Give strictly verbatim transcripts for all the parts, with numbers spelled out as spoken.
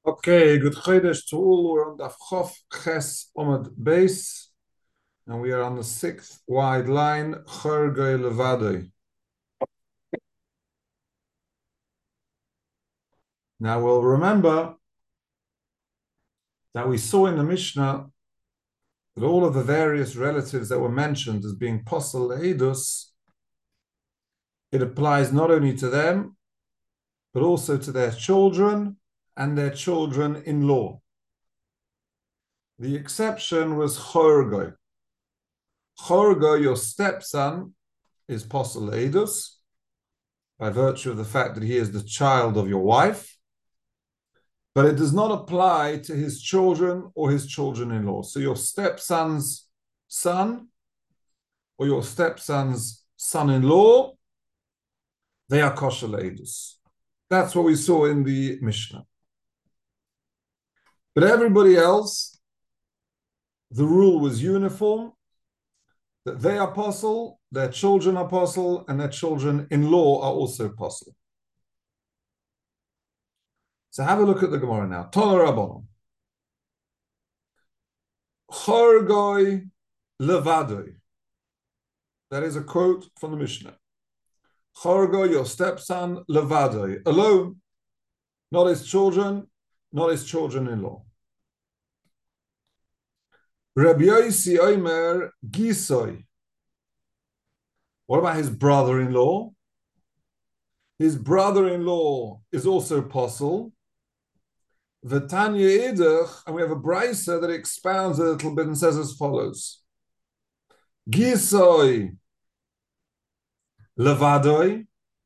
Okay, good Chodesh to all. We're on Daf Chof Ches Omad Beis, and we are on the sixth wide line, Chorgei Levadoi. Now we'll remember that we saw in the Mishnah that all of the various relatives that were mentioned as being Posel Leidus, it applies not only to them, but also to their children and their children-in-law. The exception was Chorgei. Chorgei, your stepson, is Posel Leidus, by virtue of the fact that he is the child of your wife, but it does not apply to his children or his children-in-law. So your stepson's son or your stepson's son-in-law, they are kosher leidus. That's what we saw in the Mishnah. But everybody else, the rule was uniform, that they are apostle, their children are apostle, and their children-in-law are also apostle. So have a look at the Gemara now. Tana Rabbanon. Chorgei levadoi. That is a quote from the Mishnah. Chorgei, your stepson, levadoi, alone, not his children, not his children-in-law. Rabbi Yossi Omer gisoi. What about his brother-in-law? His brother-in-law is also apostle. V'tanya idach, and we have a brisa that expounds a little bit and says as follows: Gisoi levadoi,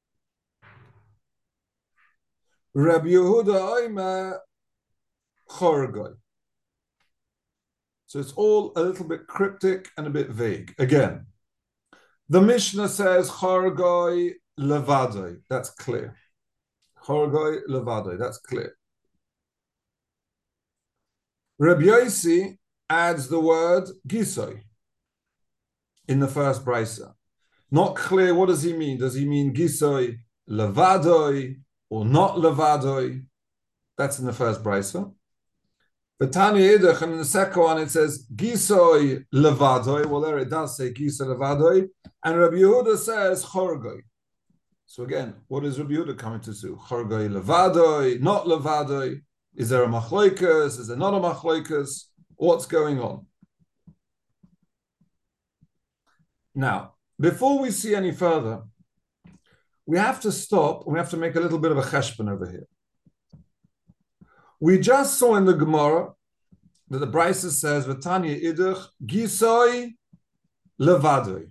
Rabbi Yehuda Omer chorgoi. So it's all a little bit cryptic and a bit vague. Again, the Mishnah says chorgoi levadoi. That's clear. Chorgoi levadoi. That's clear. Rabbi Yossi adds the word gisoi in the first brisa. Not clear, what does he mean? Does he mean gisoi levadoi or not levadoi? That's in the first brisa. But Tanya Idach, and in the second one it says gisoi levadoi. Well, there it does say gisoi levadoi. And Rabbi Yehuda says chorgoi. So again, what is Rabbi Yehuda coming to do? Chorgoi levadoi, not levadoi. Is there a machloikas? Is there not a machloikas? What's going on? Now, before we see any further, we have to stop. We have to make a little bit of a cheshbon over here. We just saw in the Gemara that the Brisa says, "V'tanya idach gisoi levadoi."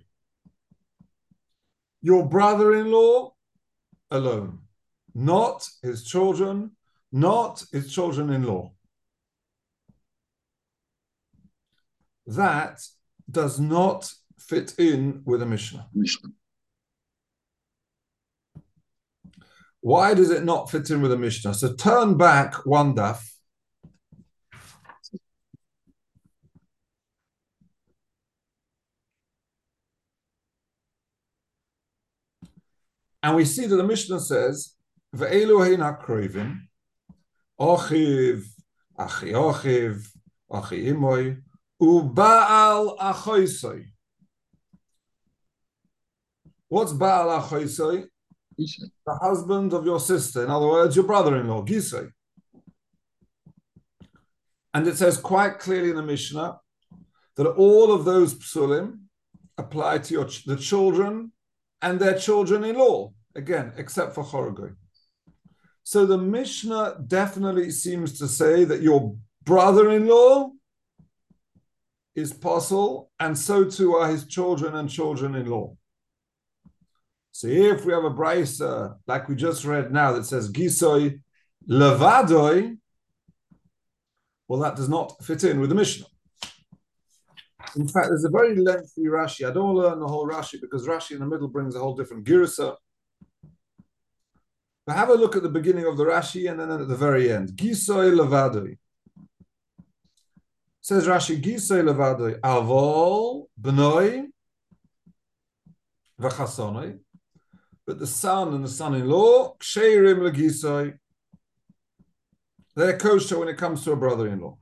Your brother-in-law alone, not his children, not his children-in-law. That does not fit in with a Mishnah. Mishnah. Why does it not fit in with a Mishnah? So turn back one daf. And we see that the Mishnah says, Ve'elu hein hakrovim, Ochiv, Achi Ochiv, Achi Imoy, U'ba'al achoisoi. What's Ba'al achoisoi? The husband of your sister. In other words, your brother-in-law, Gisoi. And it says quite clearly in the Mishnah that all of those psulim apply to your ch- the children and their children-in-law. Again, except for chorgoi. So the Mishnah definitely seems to say that your brother-in-law is posel, and so too are his children and children-in-law. So if we have a brisa, like we just read now, that says gisoi levadoi, well, that does not fit in with the Mishnah. In fact, there's a very lengthy Rashi. I don't want to learn the whole Rashi because Rashi in the middle brings a whole different girsa. But have a look at the beginning of the Rashi and then at the very end. Gisoi levadoi. Says Rashi, Gisoi levadoi, avol, b'noi, v'chasonoi. But the son and the son-in-law, ksherim legisoi. They're kosher when it comes to a brother-in-law.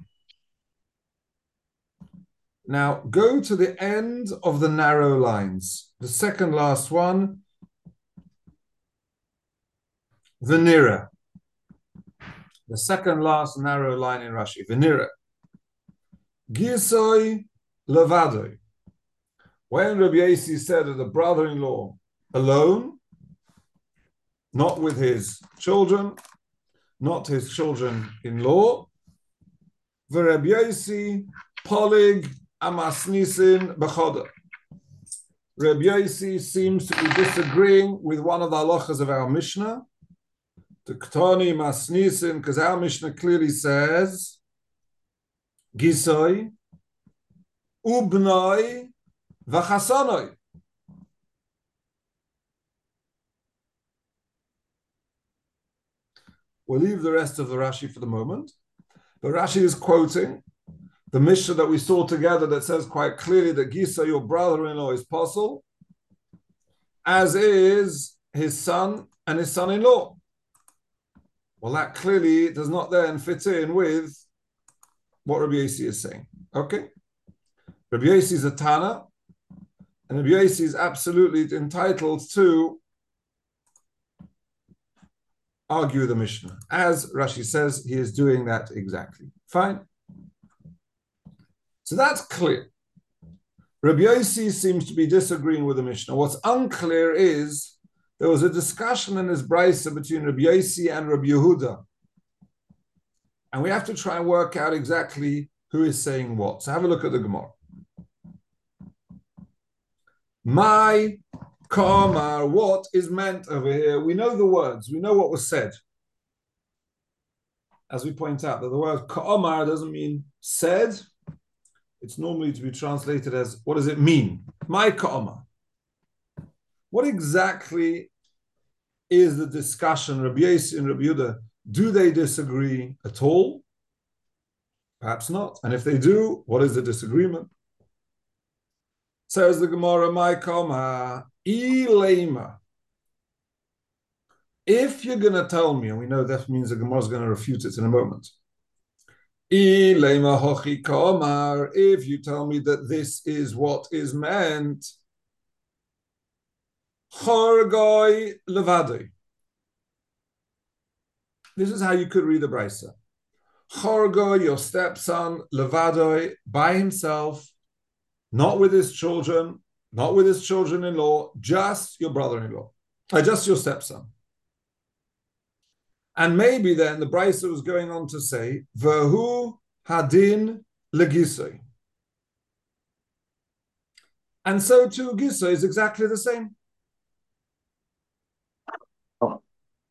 Now, go to the end of the narrow lines. The second last one, Venira. The second last narrow line in Rashi, Venira. Gisoi levadoi. When Rabbi Yossi said that the brother-in-law alone, not with his children, not his children-in-law, Rabbi Yossi polig amasnisin b'choda. Rabbi Yossi seems to be disagreeing with one of the halachas of our Mishnah, the Ktoni masnisin, because our Mishnah clearly says, Gisoi, ubnoi, v'chasonoi. We'll leave the rest of the Rashi for the moment. But Rashi is quoting the Mishnah that we saw together that says quite clearly that Gisa, your brother-in-law, is possible, as is his son and his son-in-law. Well, that clearly does not then fit in with what Rabbi Yossi is saying. Okay? Rabbi Yossi is a Tana, and Rabbi Yossi is absolutely entitled to argue the Mishnah. As Rashi says, he is doing that exactly. Fine. So that's clear. Rabbi Yossi seems to be disagreeing with the Mishnah. What's unclear is there was a discussion in his brisa between Rabbi Yossi and Rabbi Yehuda. And we have to try and work out exactly who is saying what. So have a look at the Gemara. My Kamar, what is meant over here? We know the words. We know what was said. As we point out, that the word Kamar doesn't mean said. It's normally to be translated as, what does it mean? My Kamar. What exactly is the discussion? Rabbi Yossi and Rabbi Yehuda, do they disagree at all? Perhaps not. And if they do, what is the disagreement? Says the Gemara, my Kamar, Ilema. If you're going to tell me, and we know that means the Gemara is going to refute it in a moment. Ilema hochi kamar. If you tell me that this is what is meant, chorgoi levadoi. This is how you could read the brisa. Chorgoi, your stepson, levadoi, by himself, not with his children, not with his children-in-law, just your brother-in-law, uh, just your stepson. And maybe then the Brisa was going on to say, V'hu hadin legisoi. And so too, Gisoi is exactly the same. Oh.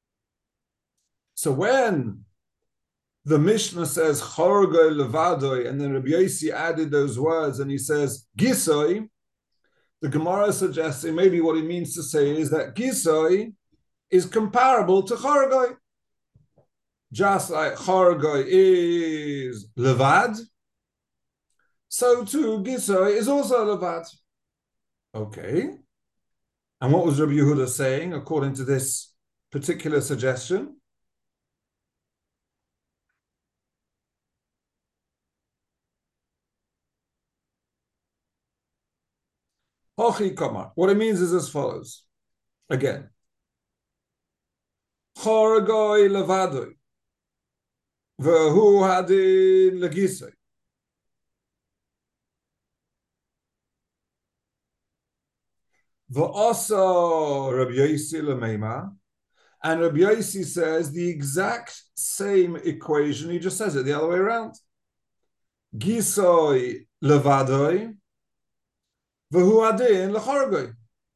So when the Mishnah says Chorgoi levadoi, and then Rabbi Yossi added those words, and he says Gisoi, the Gemara is suggesting maybe what he means to say is that Gisoi is comparable to Chorgoi. Just like Chorgoi is levad, so too Gisoi is also levad. Okay. And what was Rabbi Yehuda saying according to this particular suggestion? Hochi kamar. What it means is as follows. Again. Chorgoi levadoi. V'hu hadin legisoi. V'oso Rabbi Yossi lemeima. And Rabbi Yossi says the exact same equation. He just says it the other way around. Gisoi levadoi. V'hu hadin lechorgoi.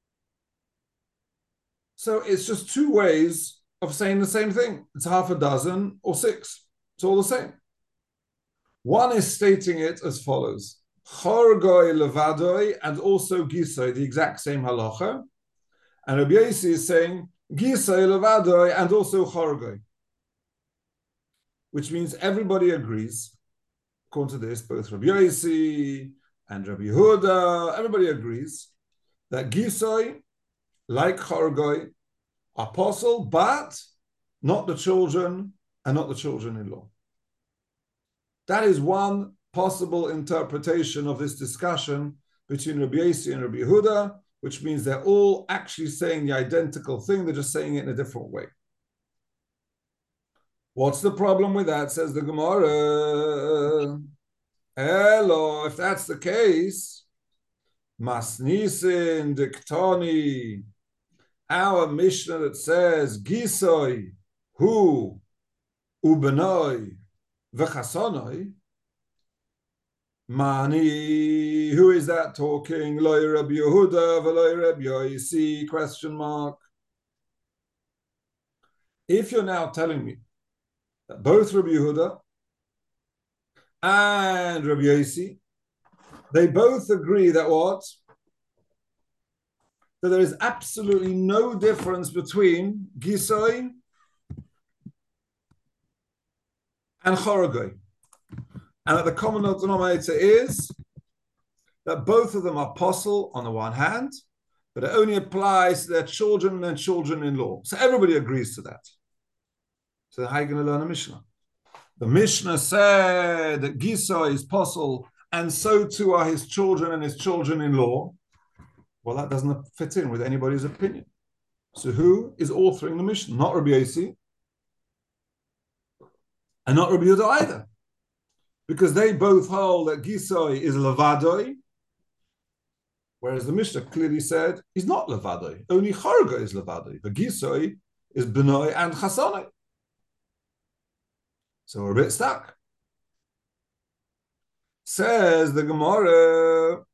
So it's just two ways of saying the same thing. It's half a dozen or six. It's all the same. One is stating it as follows. Chorgoi levadoi and also gisoi, the exact same halacha. And Rabbi Yossi is saying gisoi levadoi and also chorgoi. Which means everybody agrees, according to this, both Rabbi Yossi and Rabbi Yehuda, everybody agrees that gisoi, like chorgoi, are possible, but not the children and not the children-in-law. That is one possible interpretation of this discussion between Rabbi Yossi and Rabbi Yehuda, which means they're all actually saying the identical thing, they're just saying it in a different way. What's the problem with that, says the Gemara? Hello, if that's the case, Masnisin Diktoni, our Mishnah that says Gisoi, Hu, Ubenoi, V'chasonoi, Mani, who is that talking? Loi Rabbi Yehuda, V'loi Rabbi Yossi, question mark. If you're now telling me that both Rabbi Yehuda and Rabbi Yossi, they both agree that what? That there is absolutely no difference between Gisoi and Chorogoi. And that the common denominator is that both of them are apostle on the one hand, but it only applies to their children and children-in-law. So everybody agrees to that. So how are you going to learn a Mishnah? The Mishnah said that Gisoi is apostle, and so too are his children and his children-in-law. Well, that doesn't fit in with anybody's opinion. So who is authoring the Mishnah? Not Rabbi Yossi, and not Rabbi Yehuda either. Because they both hold that Gisoi is Levadoi, whereas the Mishnah clearly said he's not Levadoi. Only Chorogoi is Levadoi. But Gisoi is Benoi and Chasonoi. So we're a bit stuck. Says the Gemara,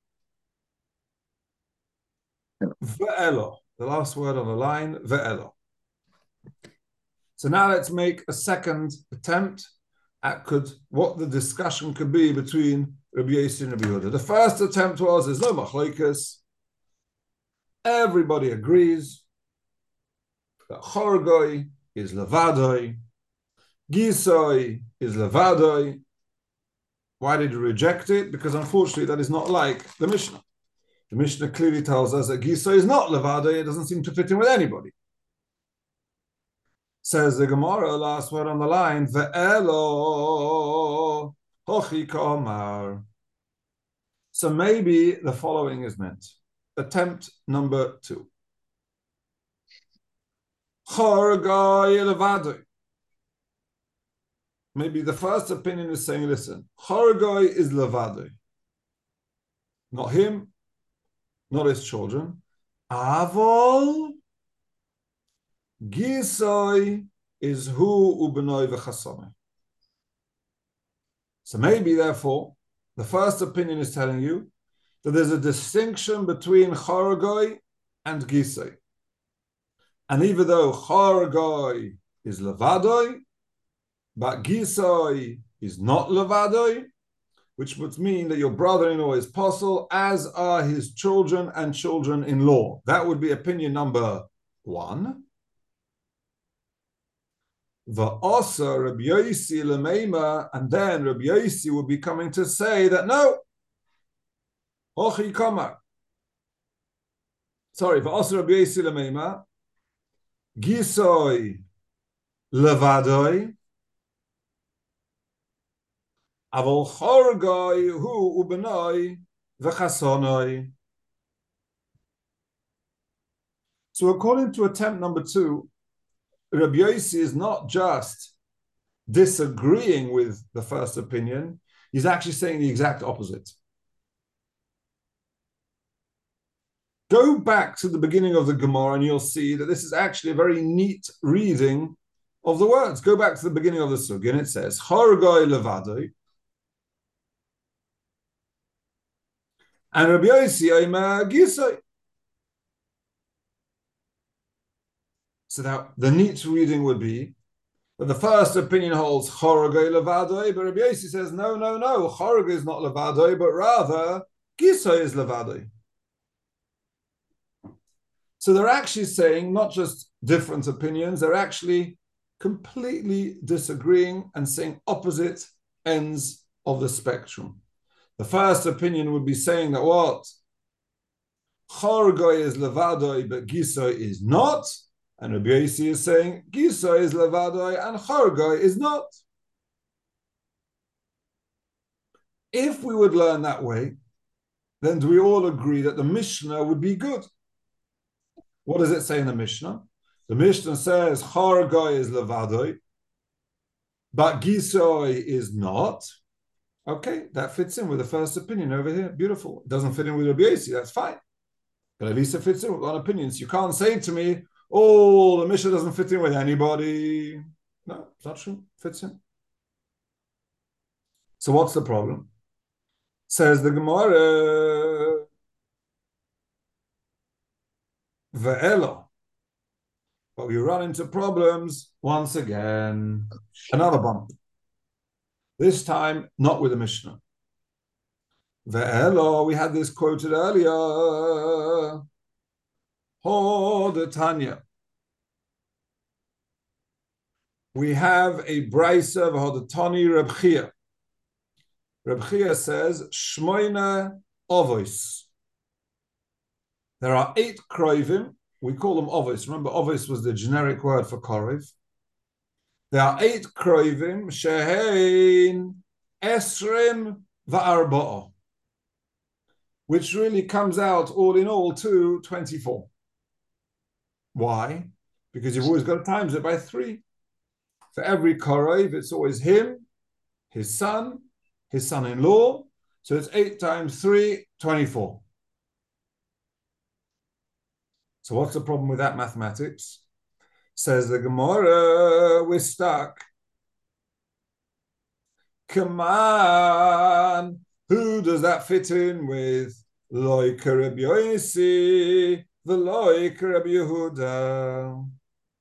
Ve'elo, the last word on the line, Ve'elo. So now let's make a second attempt at could what the discussion could be between Rabbi Yossi and Rabbi Yehuda. The first attempt was there's no machlokes. Everybody agrees that Chorogoi is Levadoi, Gisoi is Levadoi. Why did you reject it? Because unfortunately that is not like the Mishnah. The Mishnah clearly tells us that Gisoi is not Levadoi. It doesn't seem to fit in with anybody. Says the Gemara, last word on the line, Ve'elo hochi kamar. So maybe the following is meant. Attempt number two. Chorogoi levadoi. Maybe the first opinion is saying, listen, Chorogoi is levadoi. Not him, not his children. Avol Gisoi is hu ubenoi v'chasonoi. So maybe, therefore, the first opinion is telling you that there's a distinction between Chorogoi and Gisoi. And even though Chorogoi is Levadoi, but Gisoi is not Levadoi, which would mean that your brother-in-law is apostle, as are his children and children-in-law. That would be opinion number one. Va'asa Rabbi Yossi lemeima, and then Rabbi Yossi will be coming to say that no, hochi kamar. Sorry, va'asa Rabbi Yossi lemeima, Gisoi levadoi, avol Chorogoi hu ubenoi v'chasonoi. So according to attempt number two, Rabbi Yossi is not just disagreeing with the first opinion, he's actually saying the exact opposite. Go back to the beginning of the Gemara and you'll see that this is actually a very neat reading of the words. Go back to the beginning of the Sugya and it says, Chorogoi levadoi, and Rabbi Yossi oimer Gisoi. So that the neat reading would be that the first opinion holds Chorogoi levadoi, but Rabbi Yossi says, no, no, no, Chorogoi is not levadoi, but rather Gisoi is levadoi. So they're actually saying not just different opinions, they're actually completely disagreeing and saying opposite ends of the spectrum. The first opinion would be saying that what? Chorogoi is levadoi, but Gisoi is not. And Rabbi Yossi is saying Gisoi is levadoi and Chorogoi is not. If we would learn that way, then do we all agree that the Mishnah would be good? What does it say in the Mishnah? The Mishnah says Chargoi is levadoi, but Gisoi is not. Okay, that fits in with the first opinion over here. Beautiful. It doesn't fit in with Rabbi Yossi, that's fine. But at least it fits in with one opinion. So you can't say to me, oh, the Mishnah doesn't fit in with anybody. No, it's not true. It fits in. So what's the problem? Says the Gemara, Ve'elo. But we run into problems once again. Another bump. This time, not with the Mishnah. Ve'elo, we had this quoted earlier. Ho de Tanya. We have a brisa v'hodetani Reb Chia. Reb Chia says, Shmoina Ovois. There are eight kroivim. We call them Ovois. Remember, Ovois was the generic word for Korev. There are eight kroivim, Shehein Esrim Va'arba'a, which really comes out all in all to twenty-four. Why? Because you've always got to times it by three. For every Korev, it's always him, his son, his son-in-law. So it's eight times three, twenty-four. So what's the problem with that mathematics? Says the Gemara, we're stuck. Come on. Who does that fit in with? Loik Rabbi Yossi, the Loik Rabbi Yehuda.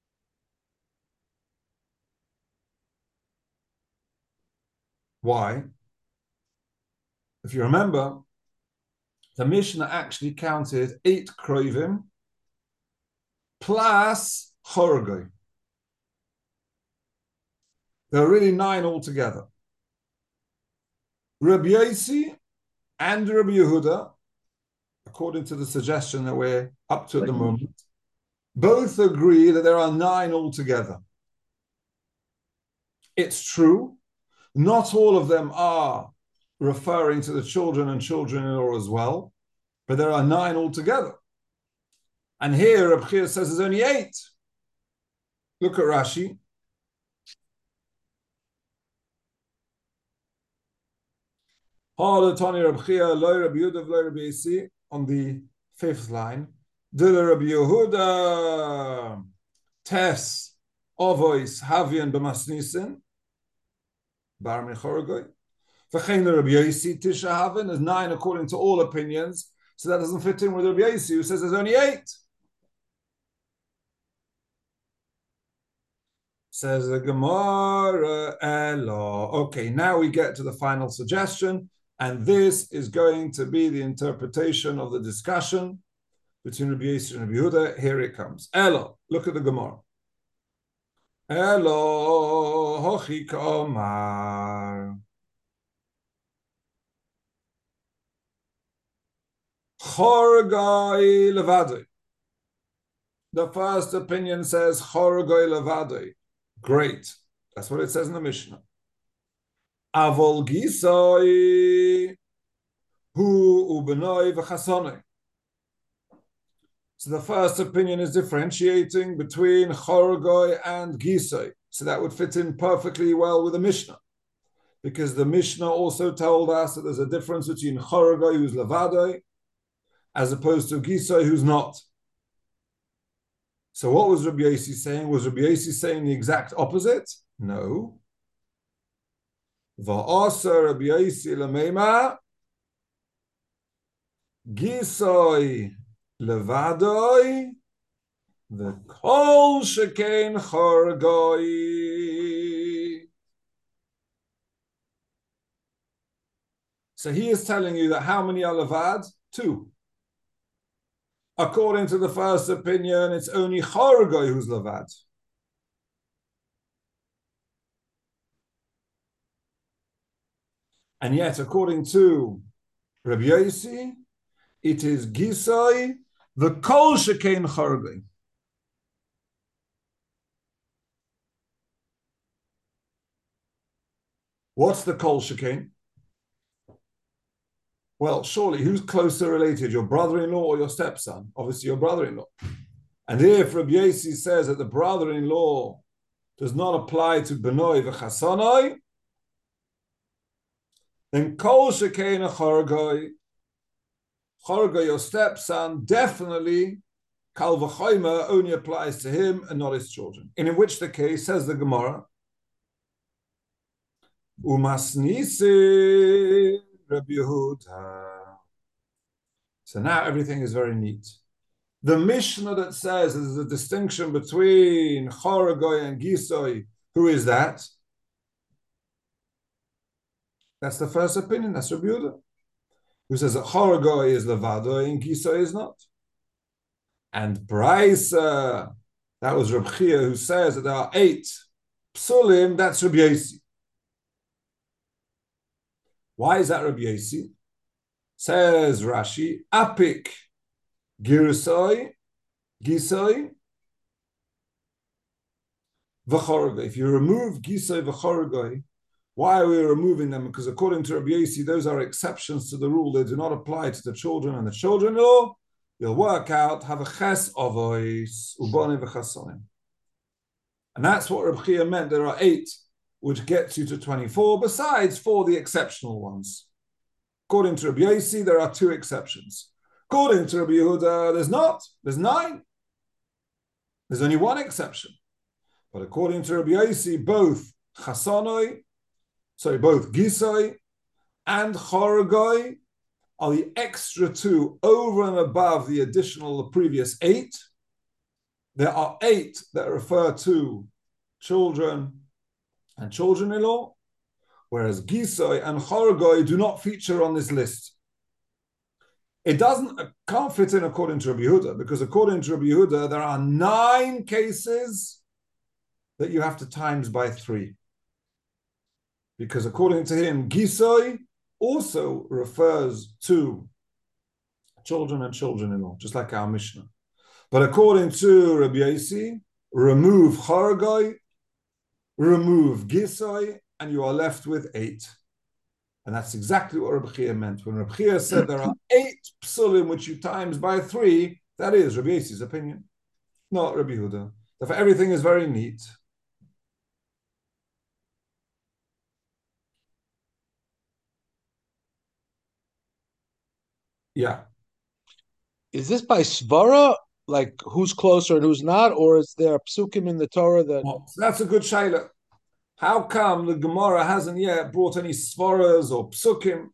Why? If you remember, the Mishnah actually counted eight kroivim plus chorgoi. There are really nine altogether. Rabbi Yossi and Rabbi Yehuda, according to the suggestion that we're up to at the moment, both agree that there are nine altogether. It's true. Not all of them are referring to the children and children-in-law as well, but there are nine altogether. And here, Reb Chia says there's only eight. Look at Rashi. On the fifth line, Dila Rabbi Yehuda, Tes, Ovois, Havian, B'masnisin, Bar Mechorgoi. V'chein Rabbi Yossi, Tisha Havin, there's nine according to all opinions, so that doesn't fit in with Rabbi Yossi, who says there's only eight. Says the Gemara, Elo. Okay, now we get to the final suggestion, and this is going to be the interpretation of the discussion between Rabbi Yossi and Rabbi Yehuda. Here it comes. Elo, look at the Gemara. Elo, hochi komar. Chorgai levadoi. The first opinion says Chorgai levadoi. Great. That's what it says in the Mishnah. Avol gisoi hu ubenoi v'chasonoi. So the first opinion is differentiating between Chorgoi and Gisoi. So that would fit in perfectly well with the Mishnah. Because the Mishnah also told us that there's a difference between Chorgoi, who's Levadoi, as opposed to Gisoi, who's not. So what was Rabbi Yossi saying? Was Rabbi Yossi saying the exact opposite? No. Va'asa Rabbi Yossi l'meima Gisoi levadoi v'kol shekein chorgoi. So he is telling you that how many are levad? Two. According to the first opinion, it's only chorgoi who's levad. And yet, according to Rabbi Yossi, it is gisoi the kol shekein chorgoi. What's the kol shekein? Well, surely who's closer related, your brother-in-law or your stepson? Obviously, your brother-in-law. And if Rabbi Yossi says that the brother-in-law does not apply to Benoi v'Chasanoi, then Kol Shekein Chorgoi, Chorgoi, your stepson, definitely Kal v'Choyma only applies to him and not his children. And in which the case, says the Gemara, Umasnisi Rabbi Yehuda. So now everything is very neat. The Mishnah that says there's a distinction between Chorgoi and Gisoi, who is that? That's the first opinion. That's Rabbi Yehuda, who says that Chorgoi is Levado and Gisoi is not. And Bryce, uh, that was Rabbi Chia, who says that there are eight psulim. That's Rabbi Yossi. Why is that Rabbi Yossi? Says Rashi, Apik Girsoi, Gisoi, V'chorgoi. If you remove Gisoi V'chorgoi, why are we removing them? Because according to Rabbi Yossi, those are exceptions to the rule. They do not apply to the children and the children-in-law. You'll work out, have a ches ovois, ubone v'chasonim. And that's what Rabbi Chia meant. There are eight, which gets you to twenty-four, besides four the exceptional ones. According to Rabbi Yossi, there are two exceptions. According to Rabbi Yehuda, there's not. There's nine. There's only one exception. But according to Rabbi Yossi, both chasonoi, sorry, both gisoi and chorgoi are the extra two over and above the additional, the previous eight. There are eight that refer to children and children-in-law, whereas gisoi and chorgoi do not feature on this list. It doesn't can't fit in according to Rabbi Yehuda, because according to Rabbi Yehuda, there are nine cases that you have to times by three. Because according to him, gisoi also refers to children and children-in-law, just like our Mishnah. But according to Rabbi Yossi, remove chorgoi, remove gisoi, and you are left with eight. And that's exactly what Rabbi Chia meant. When Rabbi Chia said there are eight psulim which you times by three, that is Rabbi Yossi's opinion, not Rabbi Yehuda. Therefore, everything is very neat. Yeah. Is this by svara, like who's closer and who's not, or is there psukim in the Torah that? Well, so that's a good shaila. How come the Gemara hasn't yet brought any svaras or psukim?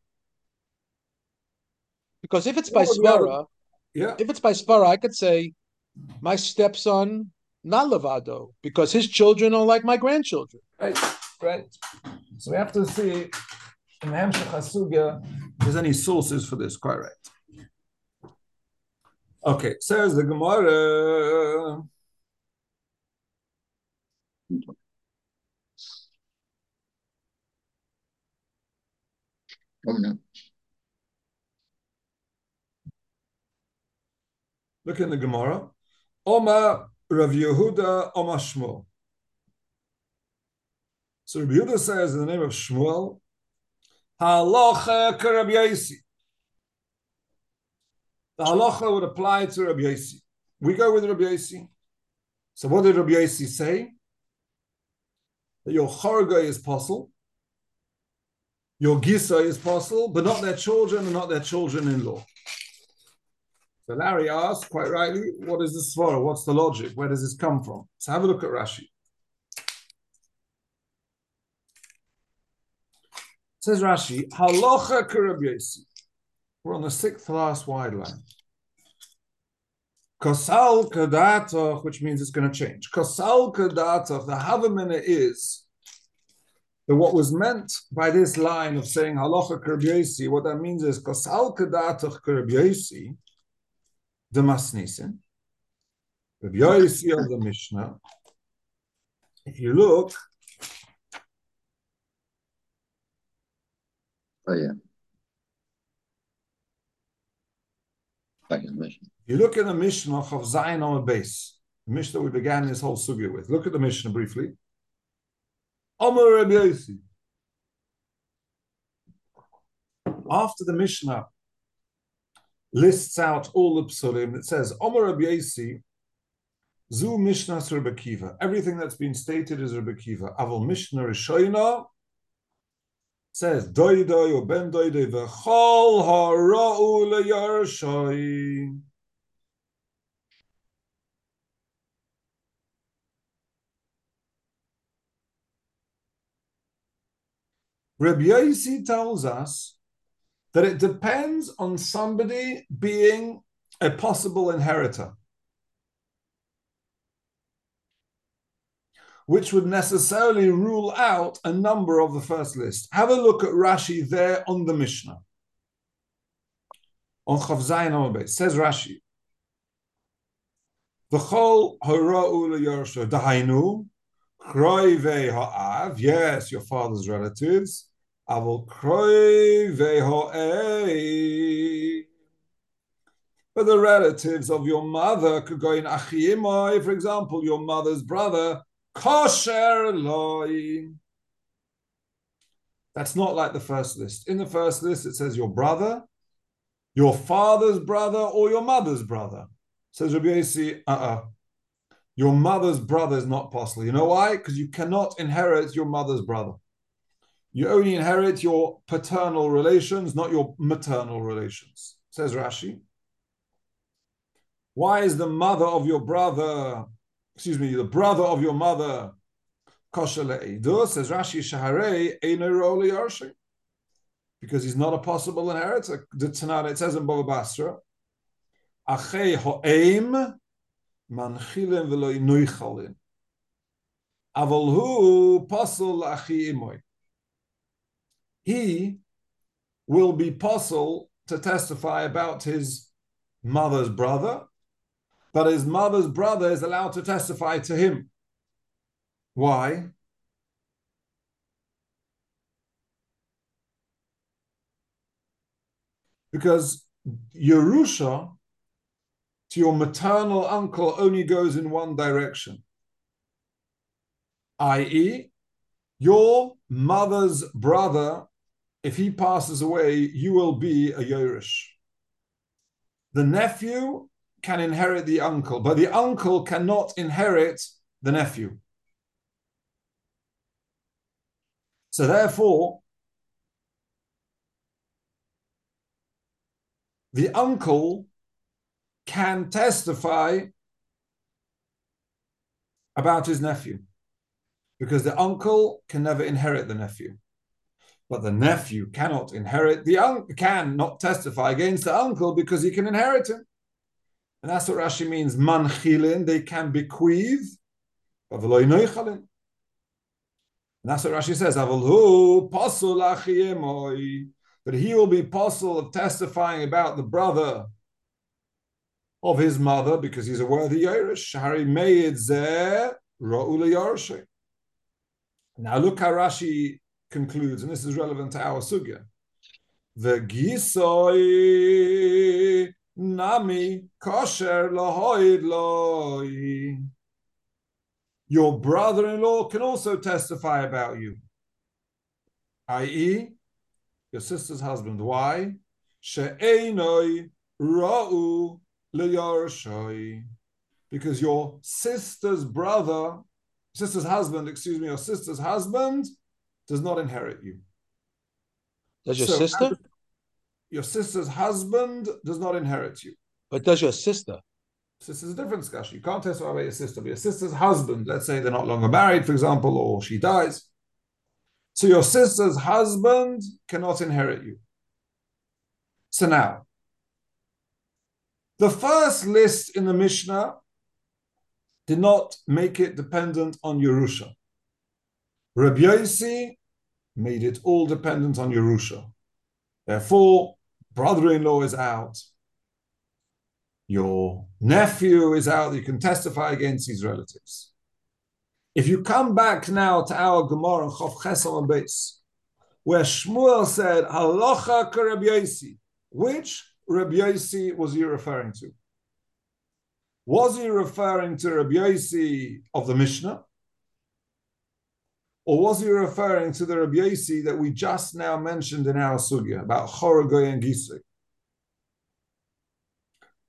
Because if it's by svara, yeah, if it's by svara, I could say my stepson not levado because his children are like my grandchildren. Right, right. So we have to see in the Hemshech HaSugya if there's any sources for this. Quite right. Okay, says the Gemara. Oh, no. Look in the Gemara. Oma Rav Yehuda Oma Shmuel. So Rav Yehuda says in the name of Shmuel, Halacha ka Rabbi Yossi. The halacha would apply to Rabbi Yossi. We go with Rabbi Yossi. So what did Rabbi Yossi say? That your chorgoi is possible, your gisoi is possible, but not their children and not their children-in-law. So Larry asked, quite rightly, what is the svara? What's the logic? Where does this come from? So have a look at Rashi. It says Rashi, halacha ka Rabbi Yossi. We're on the sixth last wide line. Kosal kadatoch, which means it's going to change. Kosal kadatoch, the havamina is that what was meant by this line of saying halacha ka Rabbi Yossi, what that means is kosal kadatoch ka Rabbi Yossi, the Masnisin, Rabbi Yossi of the Mishnah. If you look, Oh, yeah. Back in the Mishnah. You look at the Mishnah of Zayin on a base, the Mishnah we began this whole sugya with. Look at the Mishnah briefly. Amar Rabbi Yossi. After the Mishnah lists out all the psulim. It says, Omer Rabbi Yosi, Zu Mishnah Rabbi Kiva. Everything that's been stated is Rabbi Kiva. Aval Mishnah Rishoina says, Doidoi or Ben Doidoi v'chol hara'u le'yarshai. Rabbi Yosi tells us that it depends on somebody being a possible inheritor, which would necessarily rule out a number of the first list. Have a look at Rashi there on the Mishnah. On Chav Zayin Amud Beis, says Rashi, V'chol hara'u le'yarshai dahainu kroivei ha'av, yes, your father's relatives, avol kroivei ha'ei, but the relatives of your mother could go in achiyimai, for example, your mother's brother, kosher loi. That's not like the first list. In the first list, it says your brother, your father's brother, or your mother's brother. Says Rabbi Yosi, uh-uh. Your mother's brother is not possible. You know why? Because you cannot inherit your mother's brother. You only inherit your paternal relations, not your maternal relations. Says Rashi. Why is the mother of your brother, excuse me, the brother of your mother, kosher le'edu? Says Rashi, shaharei eino ro le'yarshei. Because he's not a possible inheritor. The Tanakh, it says in Bava Basra, achei ho'eim manchilim v'lo inuichalin. Avolhu pasul achi imoy. He will be possible to testify about his mother's brother, but his mother's brother is allowed to testify to him. Why? Because Yerusha to your maternal uncle only goes in one direction, that is, your mother's brother, if he passes away, you will be a Yerush. The nephew can inherit the uncle, but the uncle cannot inherit the nephew. So therefore, the uncle can testify about his nephew, because the uncle can never inherit the nephew. But the nephew cannot inherit the uncle, cannot testify against the uncle because he can inherit him. And that's what Rashi means, manchilin, they can bequeath, but v'lo inoichalin. And that's what Rashi says, avalhu pasul achiyemoi, but he will be pasul of testifying about the brother of his mother because he's a worthy Yerush. Shari meid zeh ra'u le'yarshei. Now look how Rashi concludes, and this is relevant to our sugya. The gisoi nami kosher lahoid loi. Your brother-in-law can also testify about you, that is, your sister's husband. Why? She'enoi ra'u le'yarshei. Because your sister's brother, sister's husband, excuse me, your sister's husband does not inherit you. Does your So, sister? Your sister's husband does not inherit you. But does your sister? Sister's a different discussion. You can't testify about your sister, but your sister's husband, let's say they're not longer married, for example, or she dies. So your sister's husband cannot inherit you. So now, the first list in the Mishnah did not make it dependent on Yerusha. Rabbi Yosi made it all dependent on Yerusha. Therefore, brother-in-law is out. Your nephew is out. You can testify against his relatives. If you come back now to our Gemara, Chav Ches Amud Beis, where Shmuel said, Halacha ka Rabbi Yosi, which Rabbi Yosi was he referring to? Was he referring to Rabbi Yosi of the Mishnah? Or was he referring to the Rabbi Yosi that we just now mentioned in our sugya about Chorogoy and Gisui?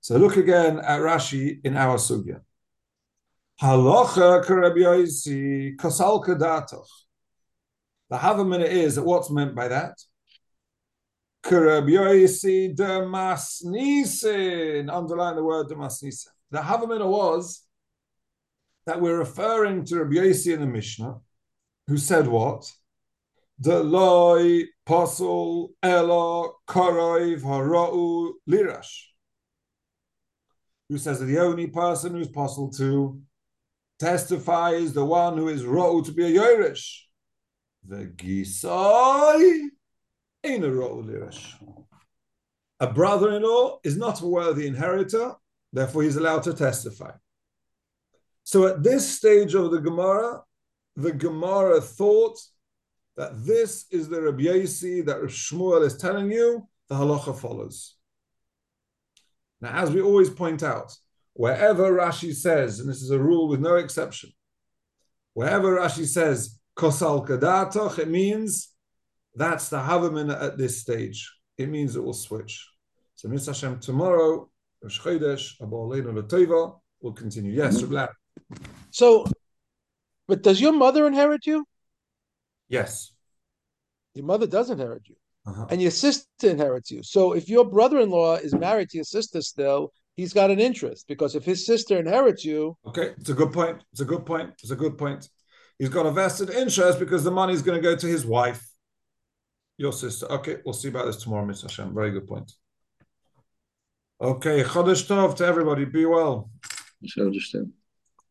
So look again at Rashi in our sugya. Halacha k'Rabbi Yosi kasal kedatoch. The Havamina is that what's meant by that? K'Rabbi Yosi demasnisin. Underline the word demasnisin. The Havamina was that we're referring to Rabbi Yosi in the Mishnah, who said what? Deloi pasul elo koroiv harau lirash. Who says that the only person who's possible to testify is the one who is ra'u to be a Yerush. The gisai ain't a ra'u lirash. A brother-in-law is not a worthy inheritor, therefore he's allowed to testify. So at this stage of the Gemara, the Gemara thought that this is the Rabbi Yosi that Rav Shmuel is telling you, the halacha follows. Now, as we always point out, wherever Rashi says, and this is a rule with no exception, wherever Rashi says, kosal kadatoch, it means that's the Havamina at this stage. It means it will switch. So, Mitzvah Hashem, tomorrow, Rosh Chodesh, Abba Aleinu L'Tova, will continue. Yes, Rabbi. So, but does your mother inherit you? Yes. Your mother does inherit you. Uh-huh. And your sister inherits you. So if your brother-in-law is married to your sister still, he's got an interest, because if his sister inherits you... Okay, it's a good point. It's a good point. It's a good point. He's got a vested interest because the money is going to go to his wife, your sister. Okay, we'll see about this tomorrow, Mister Hashem. Very good point. Okay, Chodesh Tov to everybody. Be well. Chodesh Tov.